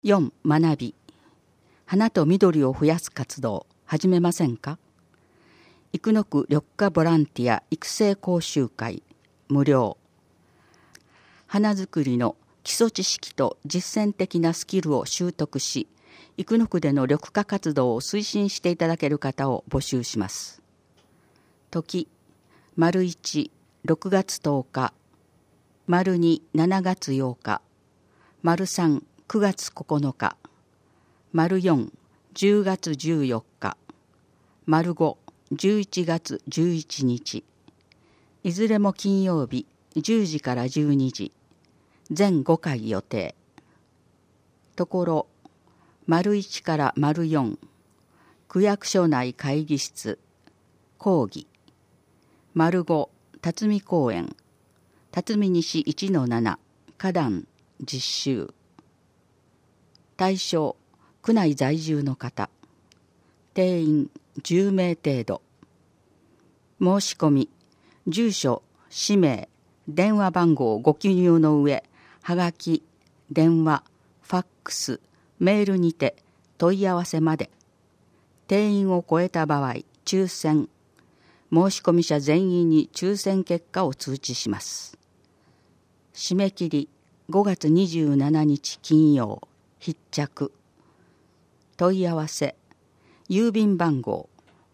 4. 学び。花と緑を増やす活動始めませんか？生野区緑化ボランティア育成講習会無料。花作りの基礎知識と実践的なスキルを習得し、生野区での緑化活動を推進していただける方を募集します。時、丸1、6月10日、丸2、7月8日、丸3、9月9日、丸4、10月14日、丸5、11月11日。いずれも金曜日、10時から12時。全5回予定。ところ、丸1から丸4、区役所内会議室、講義。丸5、辰巳公園、辰巳西1-7、花壇、実習。対象、区内在住の方。定員10名程度。申し込み、住所、氏名、電話番号をご記入の上、はがき、電話、ファックス、メールにて問い合わせまで。定員を超えた場合、抽選。申し込み者全員に抽選結果を通知します。締め切り5月27日金曜、必着。問い合わせ、郵便番号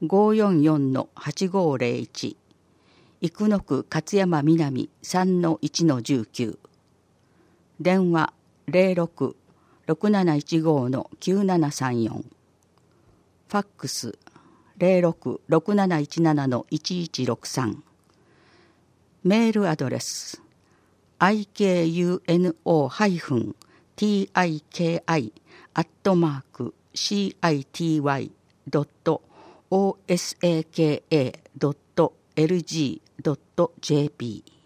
544-8501、生野区勝山南 3-1-19、電話 06-6715-9734、ファックス 06-6717-1163、メールアドレス ikuno-tiki@city.osaka.lg.jp